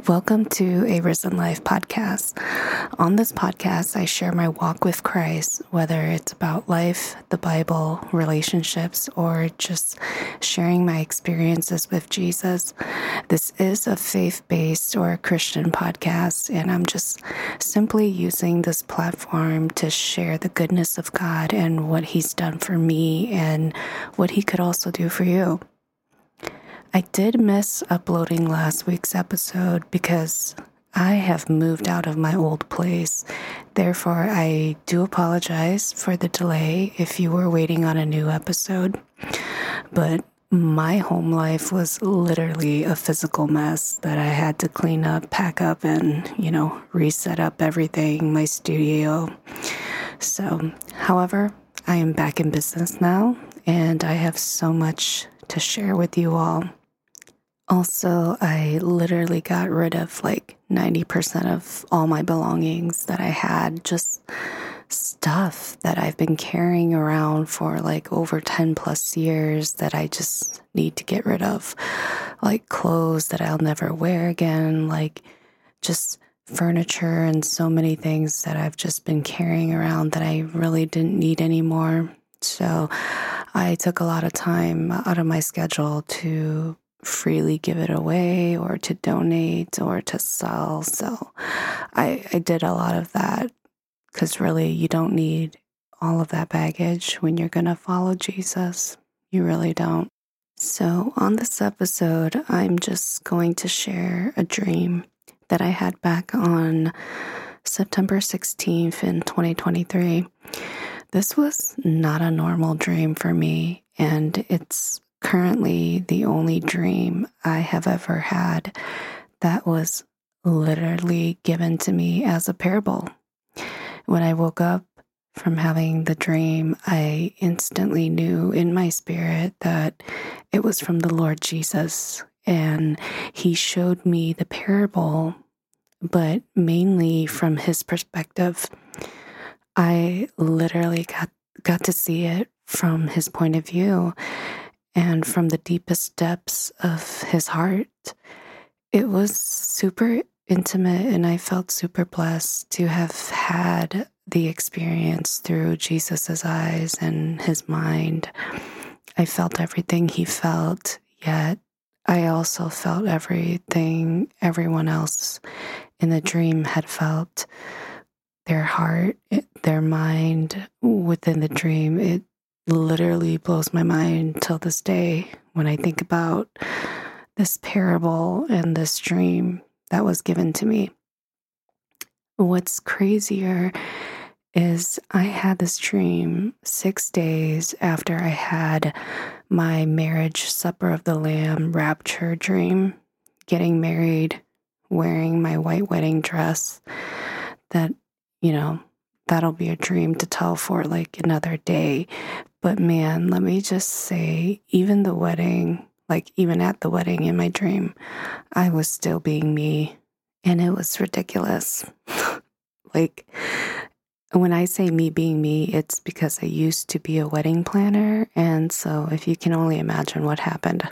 Welcome to A Risen Life podcast. On this podcast, I share my walk with Christ, whether it's about life, the Bible, relationships, or just sharing my experiences with Jesus. This is a faith-based or a Christian podcast, and I'm just simply using this platform to share the goodness of God and what He's done for me and what He could also do for you. I did miss uploading last week's episode because I have moved out of my old place. Therefore, I do apologize for the delay if you were waiting on a new episode. But my home life was literally a physical mess that I had to clean up, pack up, and, reset up everything, my studio. So, however, I am back in business now, and I have so much to share with you all. Also, I literally got rid of 90% of all my belongings that I had, just stuff that I've been carrying around for over 10 plus years that I just need to get rid of, like clothes that I'll never wear again, just furniture and so many things that I've just been carrying around that I really didn't need anymore. So I took a lot of time out of my schedule to freely give it away or to donate or to sell. So I did a lot of that because really you don't need all of that baggage when you're going to follow Jesus. You really don't. So on this episode, I'm just going to share a dream that I had back on September 16th in 2023. This was not a normal dream for me, and it's currently the only dream I have ever had that was literally given to me as a parable. When I woke up from having the dream, I instantly knew in my spirit that it was from the Lord Jesus, and He showed me the parable, but mainly from His perspective. I literally got to see it from His point of view and from the deepest depths of His heart. It was super intimate, and I felt super blessed to have had the experience through Jesus's eyes and His mind. I felt everything He felt, yet I also felt everything everyone else in the dream had felt. Their heart, their mind within the dream, it literally blows my mind till this day when I think about this parable and this dream that was given to me. What's crazier is I had this dream 6 days after I had my marriage supper of the Lamb rapture dream, getting married, wearing my white wedding dress. That, that'll be a dream to tell for another day. But man, let me just say, even the wedding, even at the wedding in my dream, I was still being me, and it was ridiculous. When I say me being me, it's because I used to be a wedding planner, and so if you can only imagine what happened,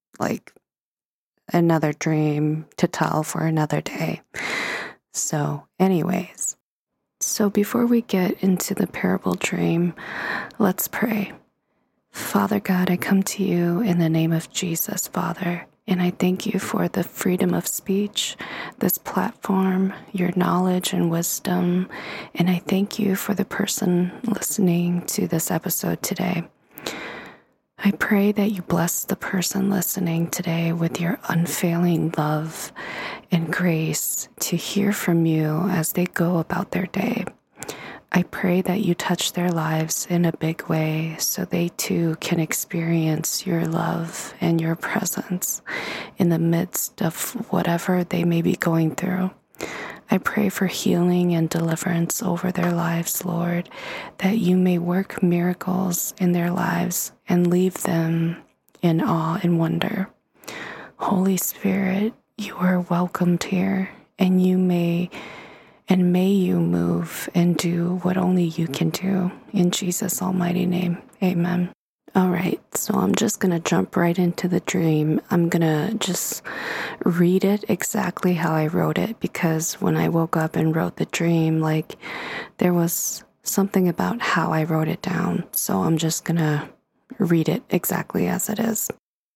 another dream to tell for another day. So anyways, so before we get into the parable dream, let's pray. Father God, I come to you in the name of Jesus, Father, and I thank you for the freedom of speech, this platform, your knowledge and wisdom, and I thank you for the person listening to this episode today. I pray that you bless the person listening today with your unfailing love and grace to hear from you as they go about their day. I pray that you touch their lives in a big way so they too can experience your love and your presence in the midst of whatever they may be going through. I pray for healing and deliverance over their lives, Lord, that you may work miracles in their lives and leave them in awe and wonder. Holy Spirit, you are welcomed here, and may you move and do what only you can do. In Jesus' almighty name, amen. All right, so I'm just going to jump right into the dream. I'm going to just read it exactly how I wrote it, because when I woke up and wrote the dream, there was something about how I wrote it down. So I'm just going to read it exactly as it is.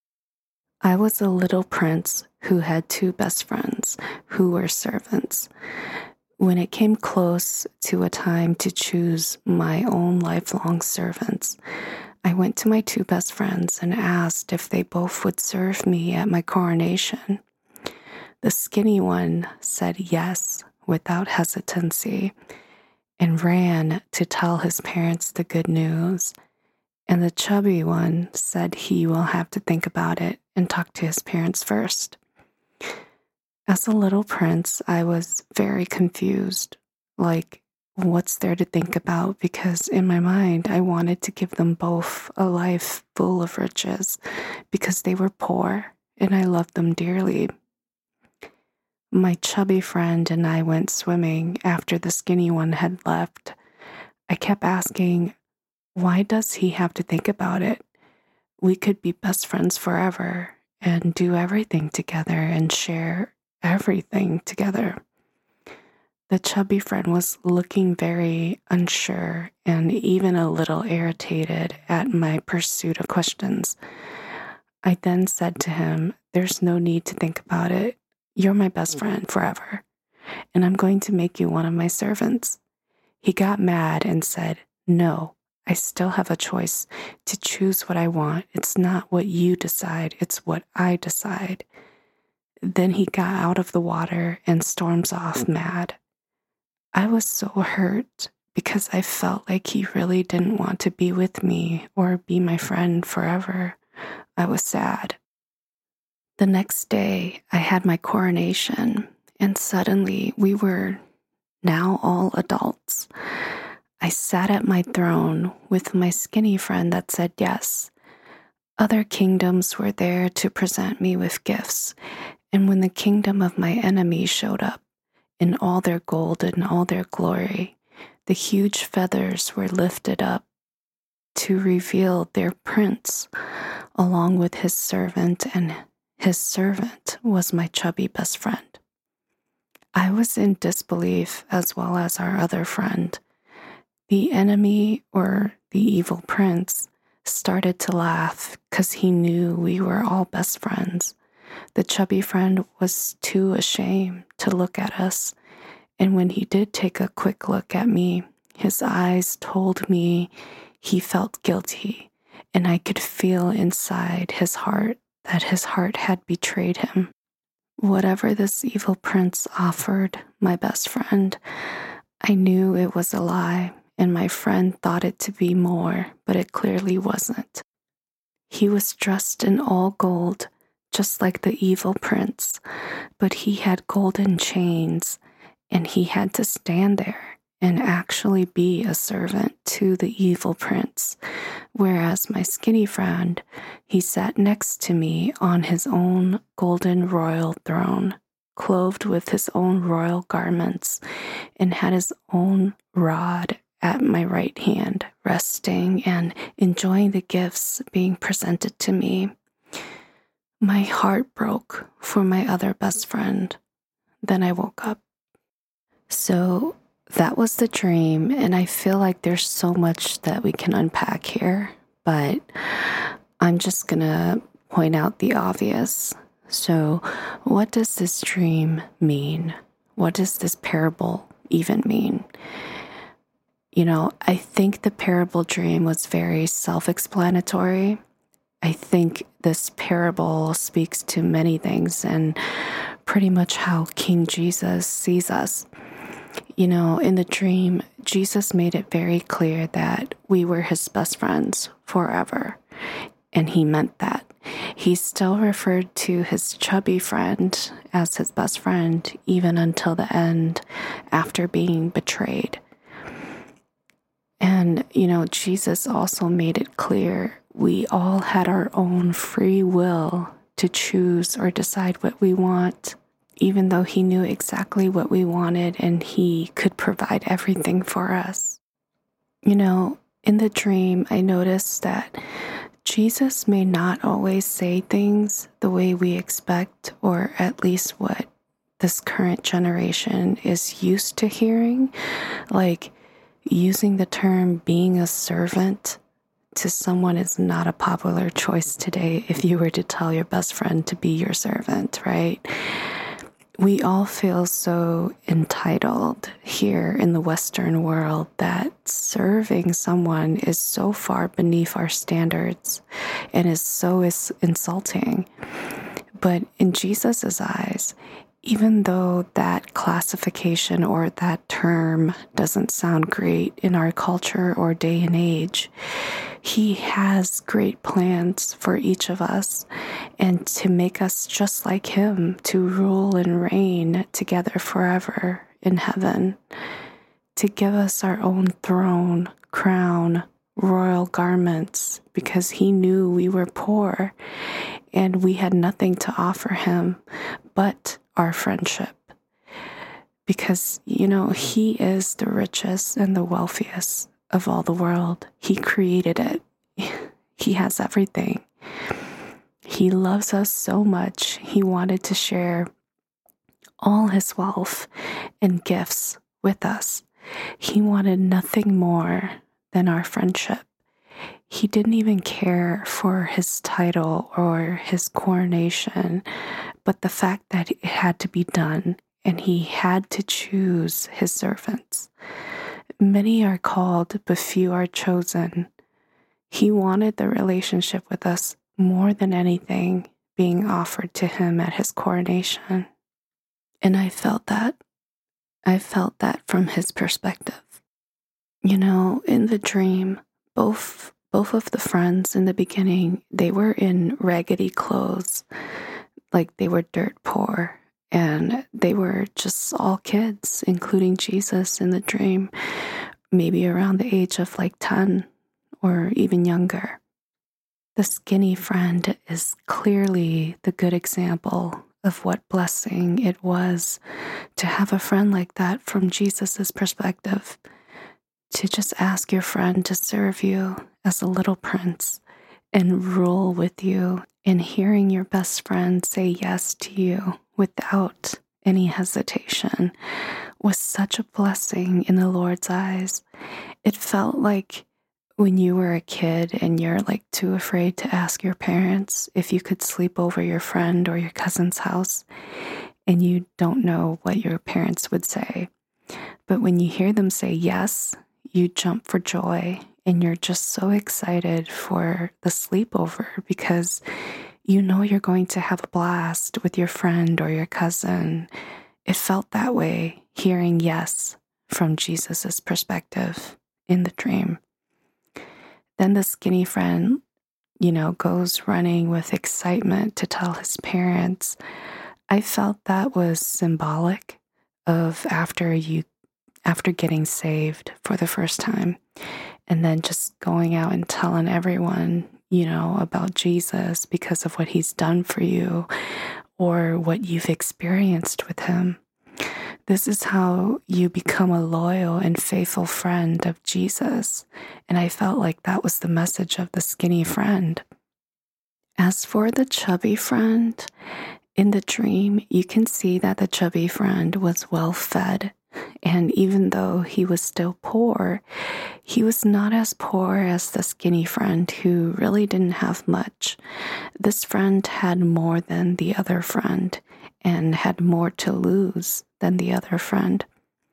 I was a little prince who had 2 best friends who were servants. When it came close to a time to choose my own lifelong servants, I went to my 2 best friends and asked if they both would serve me at my coronation. The skinny one said yes without hesitancy and ran to tell his parents the good news. And the chubby one said he will have to think about it and talk to his parents first. As a little prince, I was very confused. What's there to think about? Because in my mind, I wanted to give them both a life full of riches because they were poor and I loved them dearly. My chubby friend and I went swimming after the skinny one had left. I kept asking, why does he have to think about it? We could be best friends forever and do everything together and share everything together. The chubby friend was looking very unsure and even a little irritated at my pursuit of questions. I then said to him, there's no need to think about it. You're my best friend forever, and I'm going to make you one of my servants. He got mad and said, no, I still have a choice to choose what I want. It's not what you decide, it's what I decide. Then he got out of the water and storms off mad. I was so hurt because I felt like he really didn't want to be with me or be my friend forever. I was sad. The next day, I had my coronation, and suddenly we were now all adults. I sat at my throne with my skinny friend that said yes. Other kingdoms were there to present me with gifts, and when the kingdom of my enemy showed up, in all their gold and all their glory, the huge feathers were lifted up to reveal their prince, along with his servant, and his servant was my chubby best friend. I was in disbelief as well as our other friend. The enemy, or the evil prince, started to laugh because he knew we were all best friends. The chubby friend was too ashamed to look at us, and when he did take a quick look at me, his eyes told me he felt guilty, and I could feel inside his heart that his heart had betrayed him. Whatever this evil prince offered my best friend, I knew it was a lie, and my friend thought it to be more, but it clearly wasn't. He was dressed in all gold, just like the evil prince, but he had golden chains, and he had to stand there and actually be a servant to the evil prince, whereas my skinny friend, he sat next to me on his own golden royal throne, clothed with his own royal garments, and had his own rod at my right hand, resting and enjoying the gifts being presented to me. My heart broke for my other best friend. Then I woke up. So that was the dream, and I feel like there's so much that we can unpack here, but I'm just gonna point out the obvious. So what does this dream mean? What does this parable even mean? I think the parable dream was very self-explanatory. I think this parable speaks to many things and pretty much how King Jesus sees us. In the dream, Jesus made it very clear that we were his best friends forever, and he meant that. He still referred to his chubby friend as his best friend even until the end, after being betrayed. And, Jesus also made it clear we all had our own free will to choose or decide what we want, even though he knew exactly what we wanted and he could provide everything for us. In the dream, I noticed that Jesus may not always say things the way we expect, or at least what this current generation is used to hearing, like using the term being a servant to someone is not a popular choice today if you were to tell your best friend to be your servant, right? We all feel so entitled here in the Western world that serving someone is so far beneath our standards and is so insulting. But in Jesus's eyes, even though that classification or that term doesn't sound great in our culture or day and age, he has great plans for each of us and to make us just like him, to rule and reign together forever in heaven, to give us our own throne, crown, royal garments, because he knew we were poor and we had nothing to offer him but our friendship. Because, he is the richest and the wealthiest of all the world. He created it. He has everything. He loves us so much. He wanted to share all his wealth and gifts with us. He wanted nothing more than our friendship. He didn't even care for his title or his coronation, but the fact that it had to be done and he had to choose his servants. Many are called, but few are chosen. He wanted the relationship with us more than anything being offered to him at his coronation. And I felt that. I felt that from his perspective. In the dream, both of the friends in the beginning, they were in raggedy clothes, like they were dirt poor, and they were just all kids, including Jesus in the dream, maybe around the age of 10 or even younger. The skinny friend is clearly the good example of what blessing it was to have a friend like that from Jesus's perspective. To just ask your friend to serve you as a little prince and rule with you, and hearing your best friend say yes to you without any hesitation was such a blessing in the Lord's eyes. It felt like when you were a kid and you're too afraid to ask your parents if you could sleep over your friend or your cousin's house, and you don't know what your parents would say. But when you hear them say yes, you jump for joy and you're just so excited for the sleepover because you're going to have a blast with your friend or your cousin. It felt that way, hearing yes from Jesus's perspective in the dream. Then the skinny friend, goes running with excitement to tell his parents. I felt that was symbolic of after getting saved for the first time, and then just going out and telling everyone, about Jesus because of what he's done for you or what you've experienced with him. This is how you become a loyal and faithful friend of Jesus. And I felt like that was the message of the skinny friend. As for the chubby friend, in the dream, you can see that the chubby friend was well fed. And even though he was still poor, he was not as poor as the skinny friend who really didn't have much. This friend had more than the other friend and had more to lose than the other friend.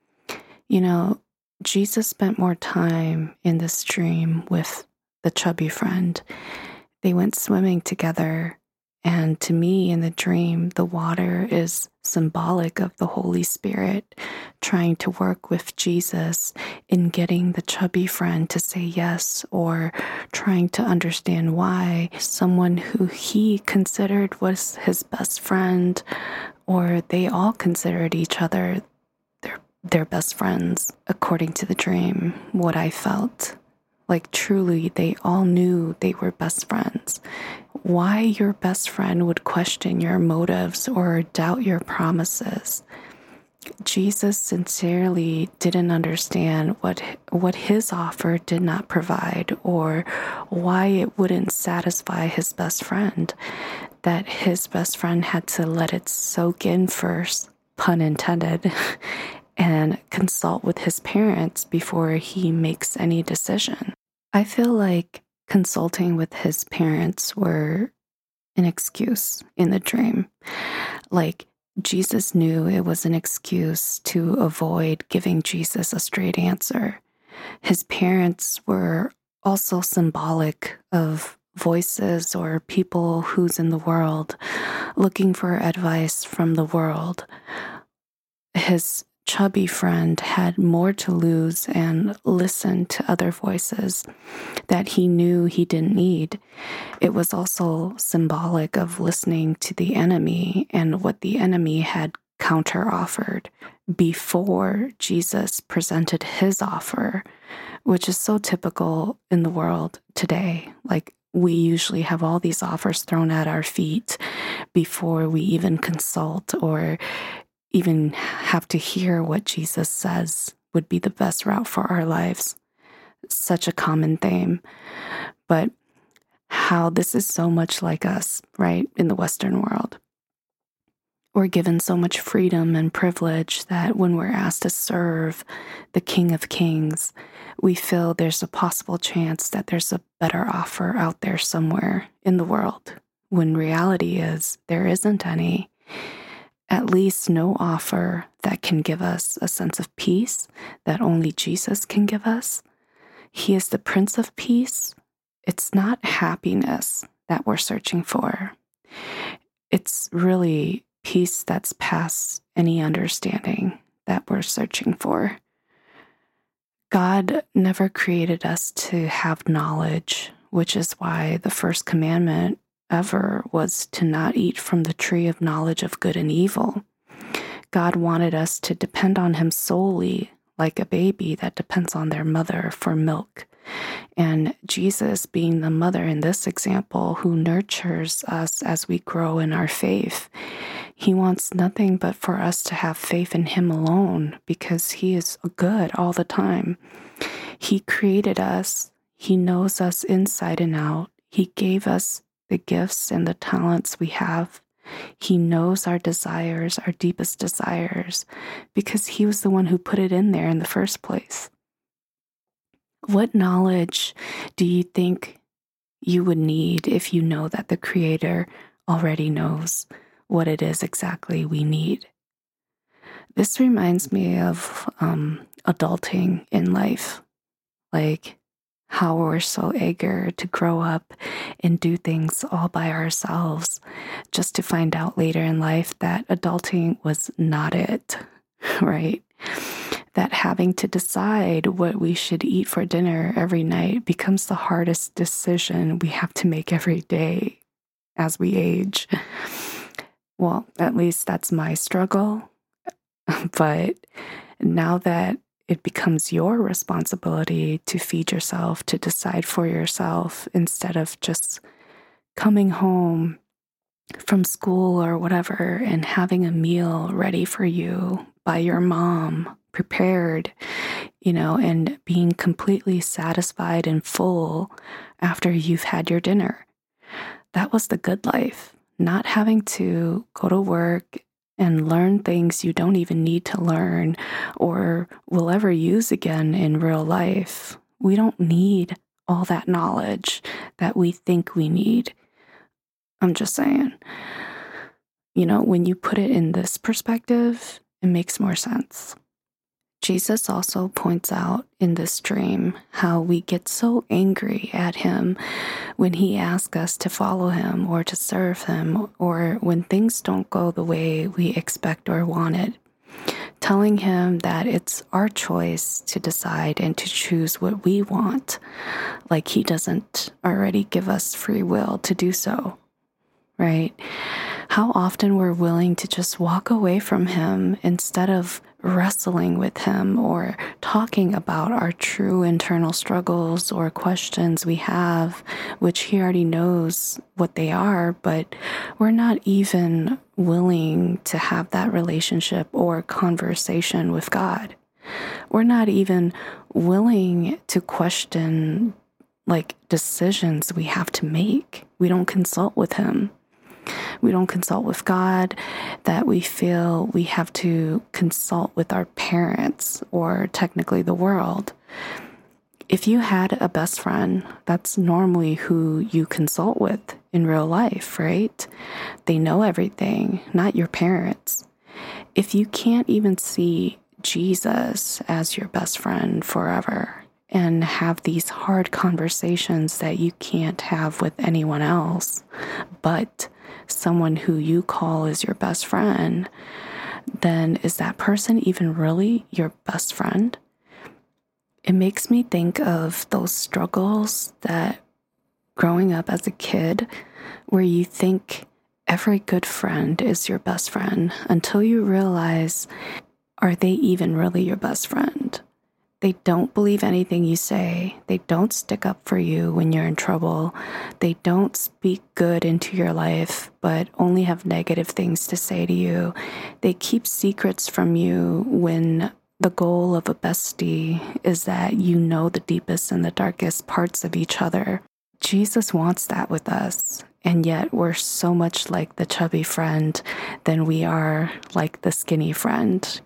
Jesus spent more time in this dream with the chubby friend. They went swimming together. And to me, in the dream, the water is symbolic of the Holy Spirit trying to work with Jesus in getting the chubby friend to say yes, or trying to understand why someone who he considered was his best friend, or they all considered each other their best friends, according to the dream, what I felt. Truly, they all knew they were best friends. Why your best friend would question your motives or doubt your promises Jesus sincerely didn't understand what his offer did not provide, or why it wouldn't satisfy his best friend, that his best friend had to let it soak in first, pun intended, and consult with his parents before he makes any decision. I feel like consulting with his parents were an excuse in the dream. Like, Jesus knew it was an excuse to avoid giving Jesus a straight answer. His parents were also symbolic of voices or people who's in the world looking for advice from the world. His chubby friend had more to lose and listened to other voices that he knew he didn't need. It was also symbolic of listening to the enemy and what the enemy had counter-offered before Jesus presented his offer, which is so typical in the world today. Like, we usually have all these offers thrown at our feet before we even consult or even have to hear what Jesus says would be the best route for our lives. Such a common theme. But how this is so much like us, right, in the Western world. We're given so much freedom and privilege that when we're asked to serve the King of Kings, we feel there's a possible chance that there's a better offer out there somewhere in the world, when reality is there isn't any. At least no offer that can give us a sense of peace that only Jesus can give us. He is the Prince of Peace. It's not happiness that we're searching for. It's really peace that's past any understanding that we're searching for. God never created us to have knowledge, which is why the first commandment ever was to not eat from the tree of knowledge of good and evil. God wanted us to depend on him solely, like a baby that depends on their mother for milk. And Jesus, being the mother in this example, who nurtures us as we grow in our faith, he wants nothing but for us to have faith in him alone, because he is good all the time. He created us. He knows us inside and out. He gave us the gifts and the talents we have. He knows our desires, our deepest desires, because he was the one who put it in there in the first place. What knowledge do you think you would need if you know that the Creator already knows what it is exactly we need? This reminds me of adulting in life, like how we're so eager to grow up and do things all by ourselves, just to find out later in life that adulting was not it, right? That having to decide what we should eat for dinner every night becomes the hardest decision we have to make every day as we age. Well, at least that's my struggle. But now that it becomes your responsibility to feed yourself, to decide for yourself, instead of just coming home from school or whatever and having a meal ready for you by your mom, prepared, and being completely satisfied and full after you've had your dinner. That was the good life, not having to go to work and learn things you don't even need to learn or will ever use again in real life. We don't need all that knowledge that we think we need. I'm just saying. When you put it in this perspective, it makes more sense. Jesus also points out in this dream how we get so angry at him when he asks us to follow him or to serve him, or when things don't go the way we expect or wanted, telling him that it's our choice to decide and to choose what we want, like he doesn't already give us free will to do so, right? How often we're willing to just walk away from him instead of wrestling with him or talking about our true internal struggles or questions we have, which he already knows what they are, but we're not even willing to have that relationship or conversation with God. We're not even willing to question decisions we have to make. We don't consult with Him. We don't consult with God, that we feel we have to consult with our parents or technically the world. If you had a best friend, that's normally who you consult with in real life, right? They know everything, not your parents. If you can't even see Jesus as your best friend forever and have these hard conversations that you can't have with anyone else, but someone who you call is your best friend, then is that person even really your best friend? It makes me think of those struggles that growing up as a kid, where you think every good friend is your best friend until you realize, are they even really your best friend? They don't believe anything you say. They don't stick up for you when you're in trouble. They don't speak good into your life, but only have negative things to say to you. They keep secrets from you when the goal of a bestie is that you know the deepest and the darkest parts of each other. Jesus wants that with us, and yet we're so much like the chubby friend than we are like the skinny friend.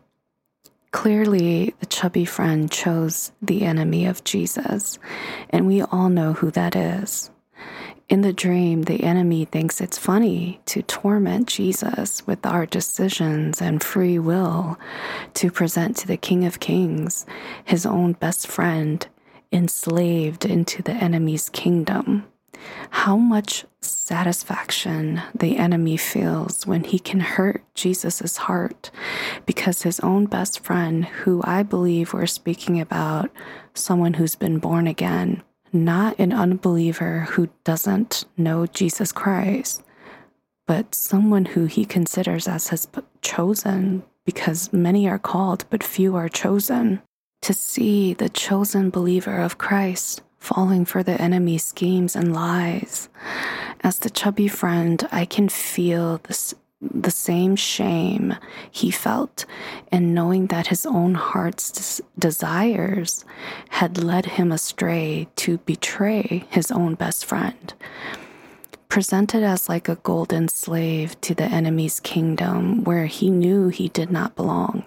Clearly, the chubby friend chose the enemy of Jesus, and we all know who that is. In the dream, the enemy thinks it's funny to torment Jesus with our decisions and free will to present to the King of Kings, his own best friend, enslaved into the enemy's kingdom. How much satisfaction the enemy feels when he can hurt Jesus's heart, because his own best friend, who I believe we're speaking about, someone who's been born again, not an unbeliever who doesn't know Jesus Christ, but someone who he considers as his chosen, because many are called, but few are chosen. To see the chosen believer of Christ falling for the enemy's schemes and lies. As the chubby friend, I can feel the same shame he felt, and knowing that his own heart's desires had led him astray to betray his own best friend. Presented as like a golden slave to the enemy's kingdom where he knew he did not belong.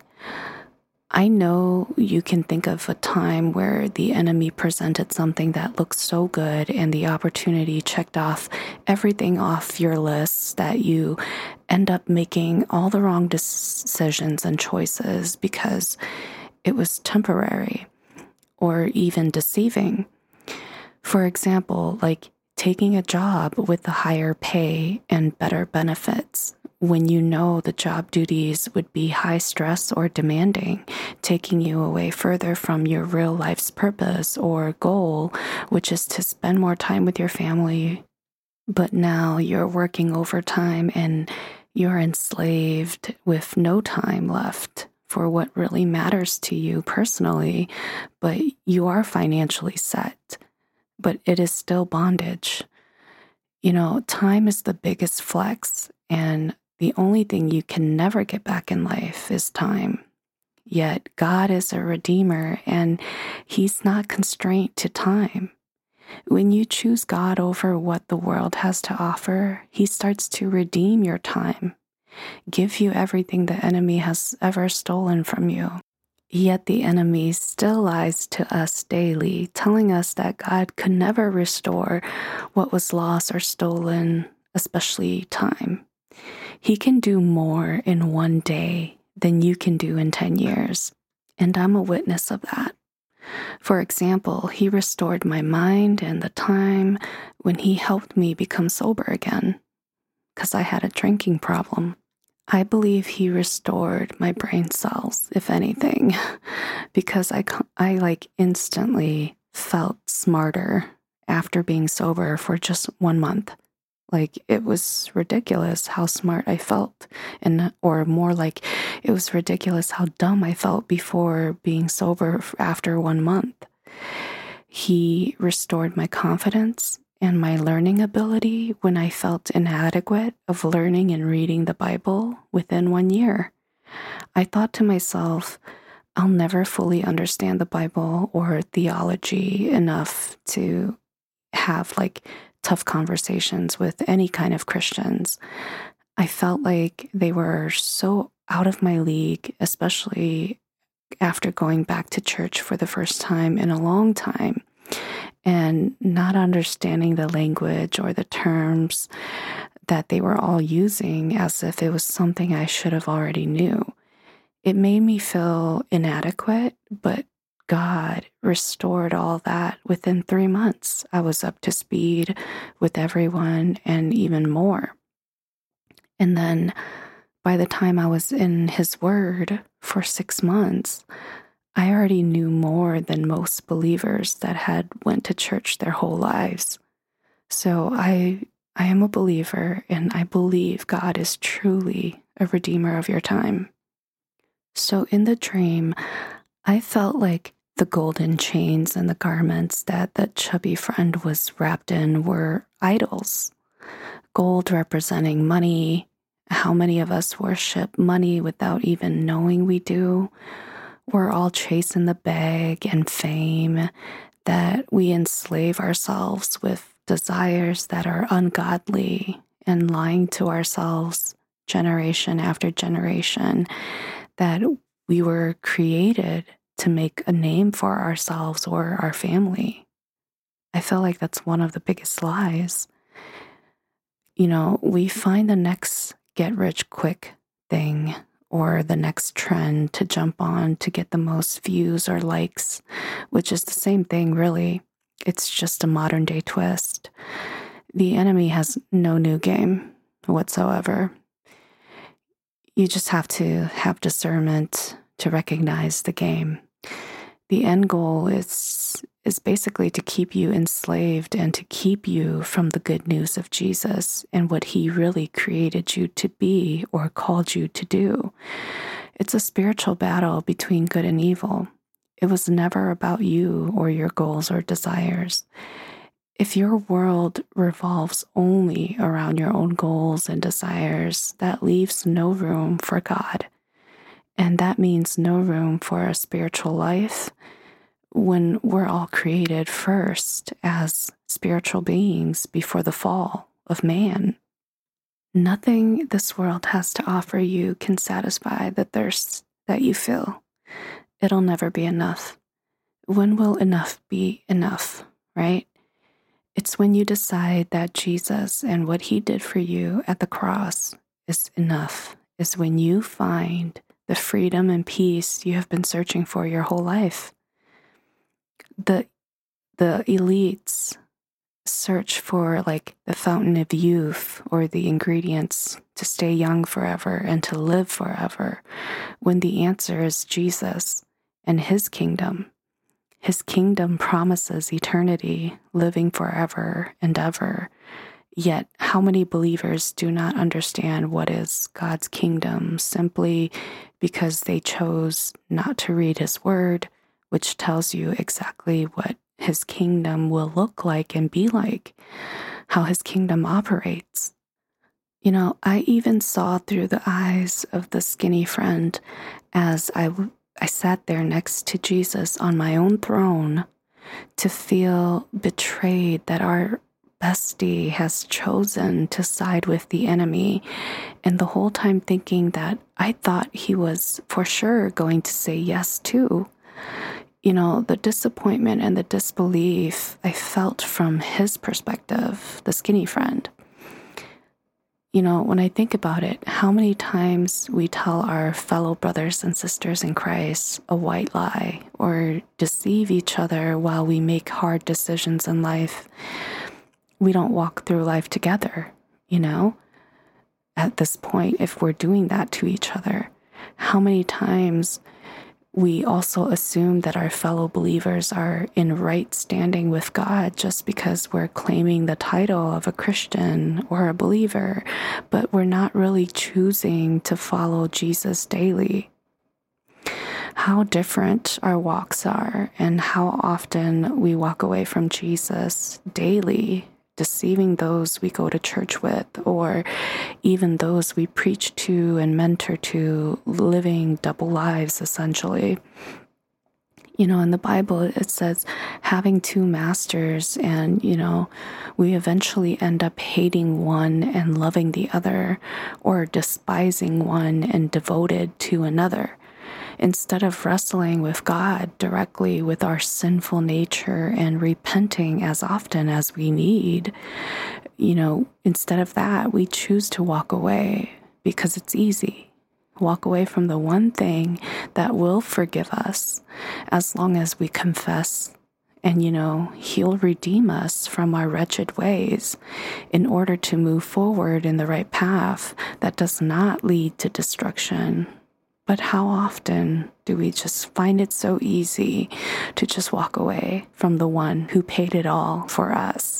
I know you can think of a time where the enemy presented something that looked so good and the opportunity checked off everything off your list, that you end up making all the wrong decisions and choices because it was temporary or even deceiving. For example, like taking a job with a higher pay and better benefits, when you know the job duties would be high stress or demanding, taking you away further from your real life's purpose or goal, which is to spend more time with your family. But now you're working overtime and you're enslaved with no time left for what really matters to you personally, but you are financially set, but it is still bondage. You know, time is the biggest flex, and the only thing you can never get back in life is time. Yet God is a redeemer, and he's not constrained to time. When you choose God over what the world has to offer, he starts to redeem your time, give you everything the enemy has ever stolen from you. Yet the enemy still lies to us daily, telling us that God could never restore what was lost or stolen, especially time. He can do more in one day than you can do in 10 years, and I'm a witness of that. For example, he restored my mind and the time when he helped me become sober again, because I had a drinking problem. I believe he restored my brain cells, if anything, because I instantly felt smarter after being sober for just 1 month. Like, it was ridiculous how smart I felt, or more like it was ridiculous how dumb I felt before being sober after 1 month. He restored my confidence and my learning ability when I felt inadequate of learning and reading the Bible within 1 year. I thought to myself, I'll never fully understand the Bible or theology enough to have tough conversations with any kind of Christians. I felt like they were so out of my league, especially after going back to church for the first time in a long time and not understanding the language or the terms that they were all using as if it was something I should have already knew. It made me feel inadequate, but God restored all that within 3 months. I was up to speed with everyone and even more. And then by the time I was in His Word for 6 months, I already knew more than most believers that had went to church their whole lives. So I am a believer, and I believe God is truly a redeemer of your time. So in the dream, I felt like the golden chains and the garments that the chubby friend was wrapped in were idols. Gold representing money. How many of us worship money without even knowing we do? We're all chasing the bag and fame, that we enslave ourselves with desires that are ungodly and lying to ourselves generation after generation, that we were created to make a name for ourselves or our family. I feel like that's one of the biggest lies. We find the next get rich quick thing or the next trend to jump on to get the most views or likes, which is the same thing, really. It's just a modern day twist. The enemy has no new game whatsoever. You just have to have discernment to recognize the game. The end goal is basically to keep you enslaved and to keep you from the good news of Jesus and what He really created you to be or called you to do. It's a spiritual battle between good and evil. It was never about you or your goals or desires. If your world revolves only around your own goals and desires, that leaves no room for God. And that means no room for a spiritual life when we're all created first as spiritual beings before the fall of man. Nothing this world has to offer you can satisfy the thirst that you feel. It'll never be enough. When will enough be enough, right? It's when you decide that Jesus and what He did for you at the cross is enough, is when you find the freedom and peace you have been searching for your whole life. The elites search for the fountain of youth or the ingredients to stay young forever and to live forever, when the answer is Jesus and His kingdom. His kingdom promises eternity, living forever and ever. Yet, how many believers do not understand what is God's kingdom simply because they chose not to read His word, which tells you exactly what His kingdom will look like and be like, how His kingdom operates. I even saw through the eyes of the skinny friend as I sat there next to Jesus on my own throne to feel betrayed that our bestie has chosen to side with the enemy, and the whole time thinking that I thought he was for sure going to say yes too. The disappointment and the disbelief I felt from his perspective, the skinny friend. When I think about it, how many times we tell our fellow brothers and sisters in Christ a white lie or deceive each other while we make hard decisions in life. We don't walk through life together, at this point, if we're doing that to each other. How many times we also assume that our fellow believers are in right standing with God just because we're claiming the title of a Christian or a believer, but we're not really choosing to follow Jesus daily. How different our walks are and how often we walk away from Jesus daily deceiving those we go to church with, or even those we preach to and mentor to, living double lives, essentially. In the Bible, it says having two masters, and, we eventually end up hating one and loving the other, or despising one and devoted to another. Instead of wrestling with God directly with our sinful nature and repenting as often as we need, instead of that, we choose to walk away because it's easy. Walk away from the one thing that will forgive us as long as we confess, and, He'll redeem us from our wretched ways in order to move forward in the right path that does not lead to destruction. But how often do we just find it so easy to just walk away from the one who paid it all for us?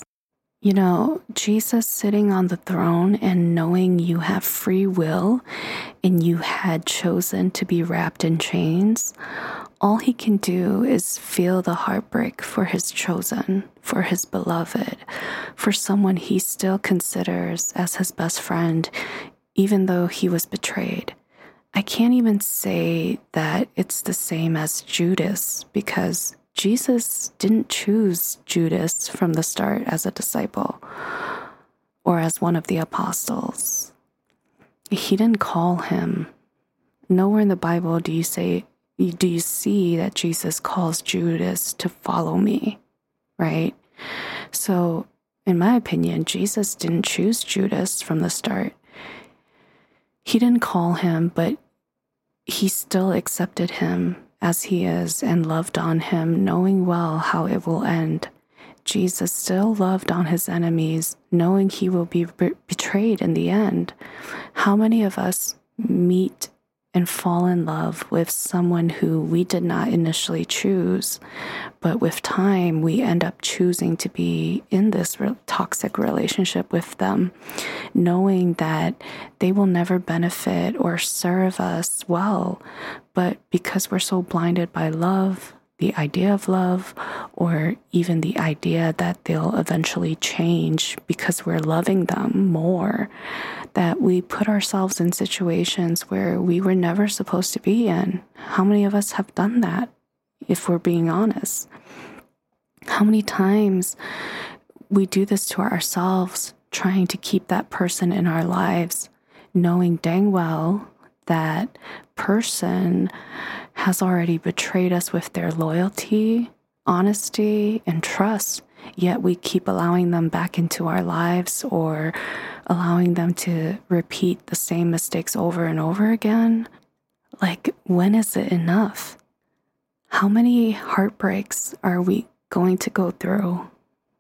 Jesus sitting on the throne and knowing you have free will and you had chosen to be wrapped in chains, all he can do is feel the heartbreak for his chosen, for his beloved, for someone he still considers as his best friend, even though he was betrayed. I can't even say that it's the same as Judas, because Jesus didn't choose Judas from the start as a disciple or as one of the apostles. He didn't call him. Nowhere in the Bible do you see that Jesus calls Judas to follow me, right? So, in my opinion, Jesus didn't choose Judas from the start. He didn't call him, but he still accepted him as he is and loved on him, knowing well how it will end. Jesus still loved on his enemies, knowing he will be betrayed in the end. How many of us meet and fall in love with someone who we did not initially choose, but with time we end up choosing to be in this toxic relationship with them, knowing that they will never benefit or serve us well, but because we're so blinded by love, the idea of love, or even the idea that they'll eventually change because we're loving them more, that we put ourselves in situations where we were never supposed to be in. How many of us have done that, if we're being honest? How many times we do this to ourselves, trying to keep that person in our lives, knowing dang well that person has already betrayed us with their loyalty, honesty, and trust, yet we keep allowing them back into our lives or allowing them to repeat the same mistakes over and over again. Like, when is it enough? How many heartbreaks are we going to go through?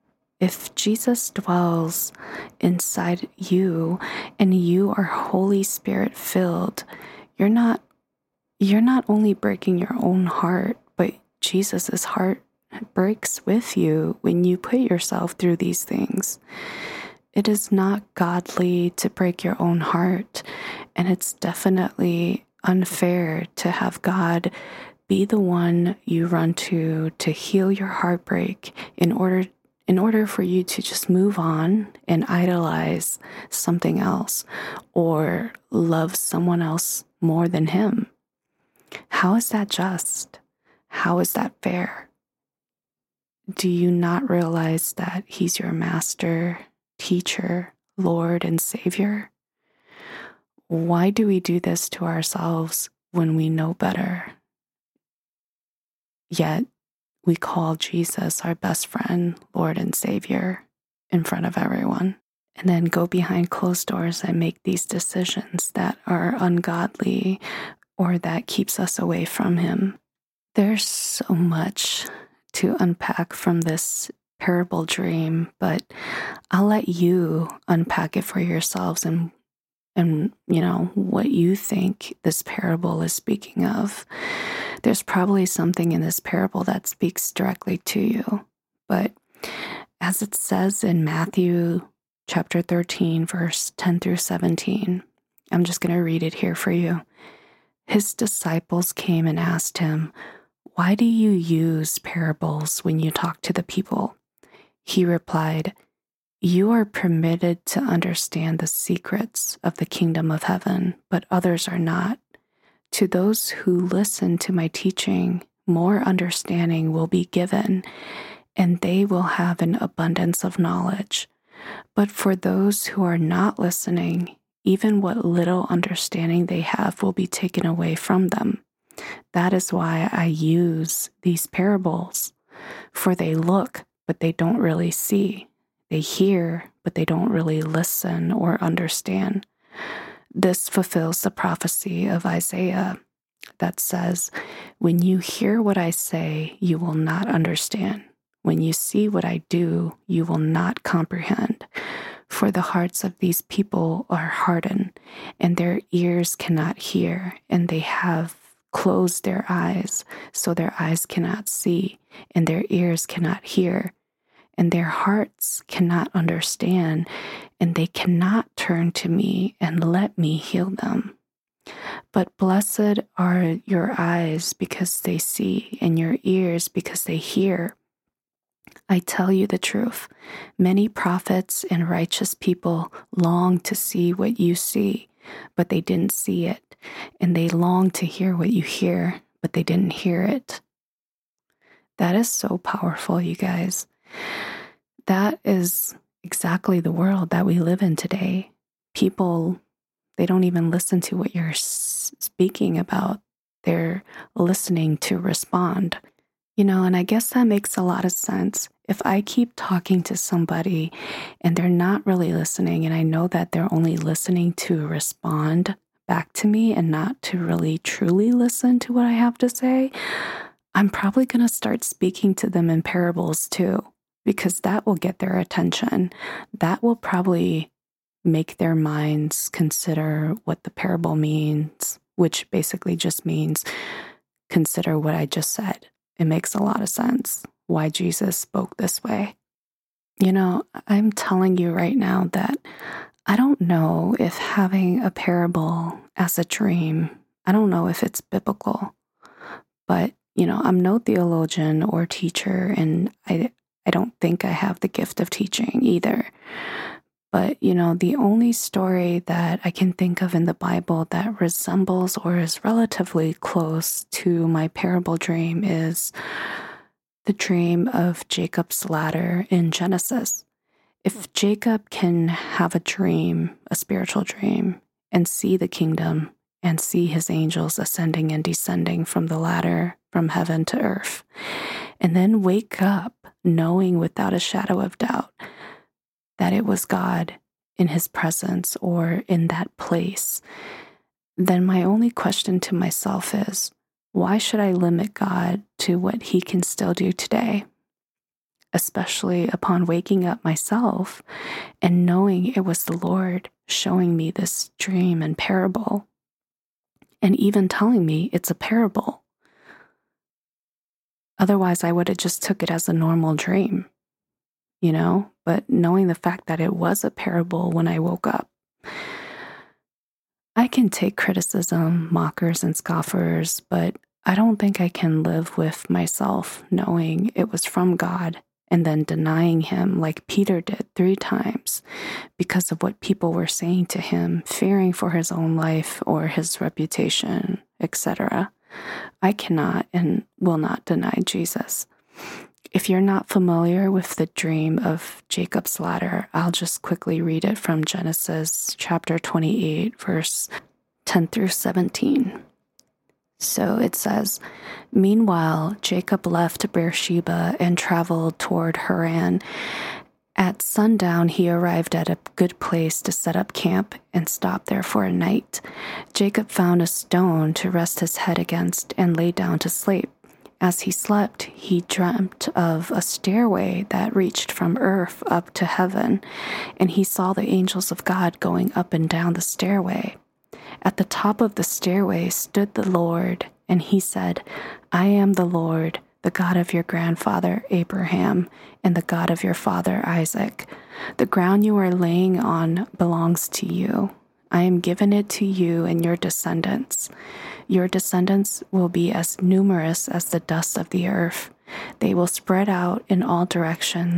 If Jesus dwells inside you and you are Holy Spirit filled, you're not only breaking your own heart, but Jesus's heart breaks with you when you put yourself through these things. It is not godly to break your own heart, and it's definitely unfair to have God be the one you run to heal your heartbreak in order for you to just move on and idolize something else or love someone else more than him. How is that just? How is that fair? Do you not realize that he's your master, teacher, Lord, and Savior? Why do we do this to ourselves when we know better? Yet we call Jesus our best friend, Lord, and Savior in front of everyone, and then go behind closed doors and make these decisions that are ungodly or that keeps us away from him. There's so much to unpack from this parable dream, but I'll let you unpack it for yourselves and what you think this parable is speaking of. There's probably something in this parable that speaks directly to you, but as it says in Matthew chapter 13, verse 10 through 17, I'm just going to read it here for you. His disciples came and asked him, "Why do you use parables when you talk to the people?" He replied, You are permitted to understand the secrets of the kingdom of heaven, but others are not. To those who listen to my teaching, more understanding will be given, and they will have an abundance of knowledge. But for those who are not listening, even what little understanding they have will be taken away from them. That is why I use these parables, for they look, but they don't really see. They hear, but they don't really listen or understand. This fulfills the prophecy of Isaiah that says, "When you hear what I say, you will not understand. When you see what I do, you will not comprehend. For the hearts of these people are hardened, and their ears cannot hear, and they have closed their eyes, so their eyes cannot see, and their ears cannot hear, and their hearts cannot understand, and they cannot turn to me and let me heal them. But blessed are your eyes because they see, and your ears because they hear. I tell you the truth, many prophets and righteous people long to see what you see, but they didn't see it, and they long to hear what you hear, but they didn't hear it." That is so powerful, you guys. That is exactly the world that we live in today. People, they don't even listen to what you're speaking about. They're listening to respond. And I guess that makes a lot of sense. If I keep talking to somebody and they're not really listening, and I know that they're only listening to respond back to me and not to really truly listen to what I have to say, I'm probably going to start speaking to them in parables too, because that will get their attention. That will probably make their minds consider what the parable means, which basically just means consider what I just said. It makes a lot of sense why Jesus spoke this way. I'm telling you right now that I don't know if having a parable as a dream, I don't know if it's biblical, but, I'm no theologian or teacher, and I don't think I have the gift of teaching either. But, the only story that I can think of in the Bible that resembles or is relatively close to my parable dream is the dream of Jacob's ladder in Genesis. If Jacob can have a dream, a spiritual dream, and see the kingdom and see his angels ascending and descending from the ladder from heaven to earth, and then wake up knowing without a shadow of doubt that it was God in his presence or in that place, then my only question to myself is, why should I limit God to what he can still do today? Especially upon waking up myself and knowing it was the Lord showing me this dream and parable, and even telling me it's a parable. Otherwise, I would have just took it as a normal dream, but knowing the fact that it was a parable when I woke up. I can take criticism, mockers, and scoffers, but I don't think I can live with myself knowing it was from God and then denying him like Peter did 3 times because of what people were saying to him, fearing for his own life or his reputation, etc. I cannot and will not deny Jesus. If you're not familiar with the dream of Jacob's ladder, I'll just quickly read it from Genesis chapter 28, verse 10 through 17. So it says, "Meanwhile, Jacob left Beersheba and traveled toward Haran. At sundown, he arrived at a good place to set up camp and stop there for a night. Jacob found a stone to rest his head against and lay down to sleep. As he slept, he dreamt of a stairway that reached from earth up to heaven, and he saw the angels of God going up and down the stairway. At the top of the stairway stood the Lord, and he said, 'I am the Lord, the God of your grandfather Abraham, and the God of your father Isaac. The ground you are laying on belongs to you. I am giving it to you and your descendants. Your descendants will be as numerous as the dust of the earth. They will spread out in all directions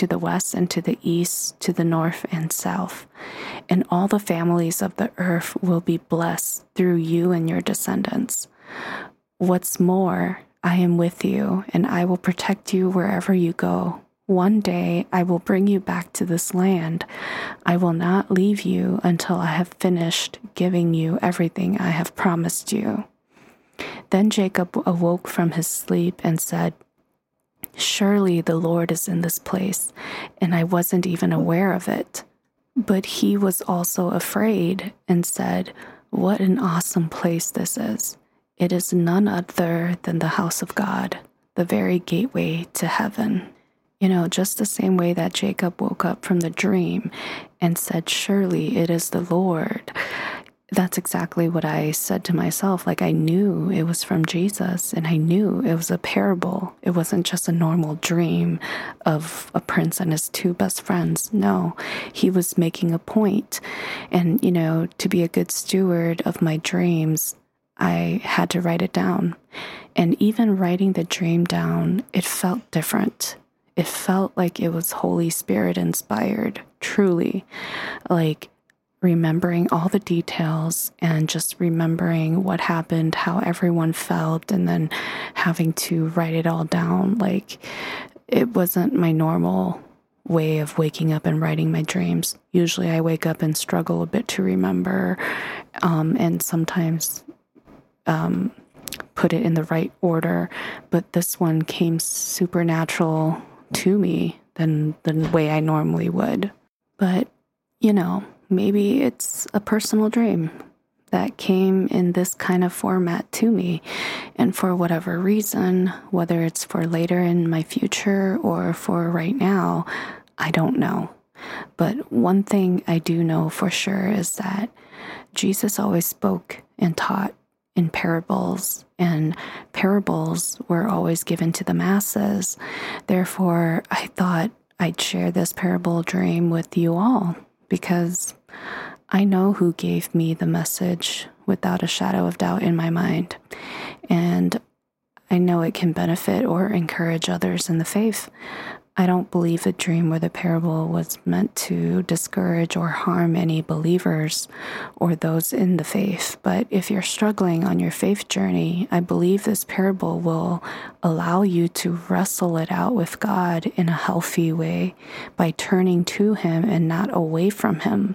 to the west and to the east, to the north and south. And all the families of the earth will be blessed through you and your descendants. What's more, I am with you, and I will protect you wherever you go. One day I will bring you back to this land. I will not leave you until I have finished giving you everything I have promised you." Then Jacob awoke from his sleep and said, "Surely the Lord is in this place, and I wasn't even aware of it." But he was also afraid and said, "What an awesome place this is. It is none other than the house of God, the very gateway to heaven." Just the same way that Jacob woke up from the dream and said, "Surely it is the Lord." That's exactly what I said to myself. Like, I knew it was from Jesus, and I knew it was a parable. It wasn't just a normal dream of a prince and his two best friends. No, he was making a point. And, to be a good steward of my dreams, I had to write it down. And even writing the dream down, it felt different. It felt like it was Holy Spirit inspired, truly. Like, remembering all the details and just remembering what happened, how everyone felt, and then having to write it all down. Like, it wasn't my normal way of waking up and writing my dreams. Usually I wake up and struggle a bit to remember, and sometimes put it in the right order. But this one came supernatural to me than the way I normally would. But, maybe it's a personal dream that came in this kind of format to me. And for whatever reason, whether it's for later in my future or for right now, I don't know. But one thing I do know for sure is that Jesus always spoke and taught in parables, and parables were always given to the masses. Therefore, I thought I'd share this parable dream with you all, because I know who gave me the message without a shadow of doubt in my mind. And I know it can benefit or encourage others in the faith. I don't believe the dream or the parable was meant to discourage or harm any believers or those in the faith. But if you're struggling on your faith journey, I believe this parable will allow you to wrestle it out with God in a healthy way by turning to Him and not away from Him.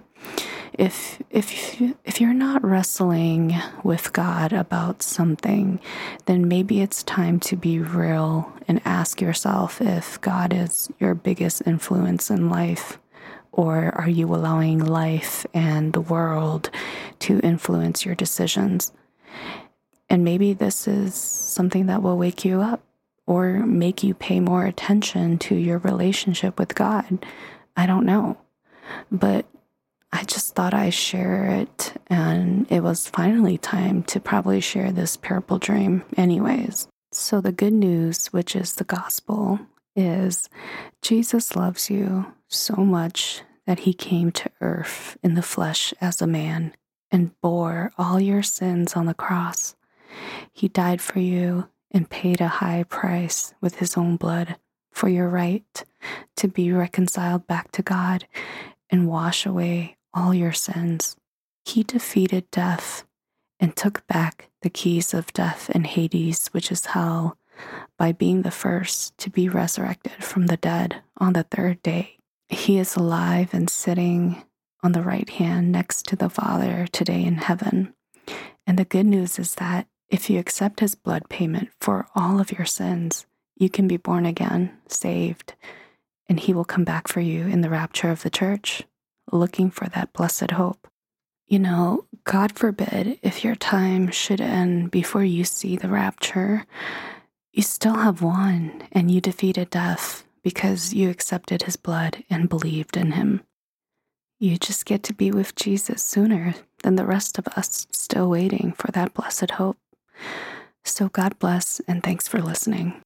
If you're not wrestling with God about something, then maybe it's time to be real and ask yourself if God is your biggest influence in life, or are you allowing life and the world to influence your decisions? And maybe this is something that will wake you up or make you pay more attention to your relationship with God. I don't know, but I just thought I'd share it, and it was finally time to probably share this parable dream anyways. So the good news, which is the gospel, is Jesus loves you so much that He came to earth in the flesh as a man and bore all your sins on the cross. He died for you and paid a high price with His own blood for your right to be reconciled back to God and wash away all your sins. He defeated death and took back the keys of death and Hades, which is hell, by being the first to be resurrected from the dead on the third day. He is alive and sitting on the right hand next to the Father today in heaven. And the good news is that if you accept His blood payment for all of your sins, you can be born again, saved, and He will come back for you in the rapture of the church, looking for that blessed hope. God forbid, if your time should end before you see the rapture, you still have won and you defeated death because you accepted His blood and believed in Him. You just get to be with Jesus sooner than the rest of us still waiting for that blessed hope. So God bless, and thanks for listening.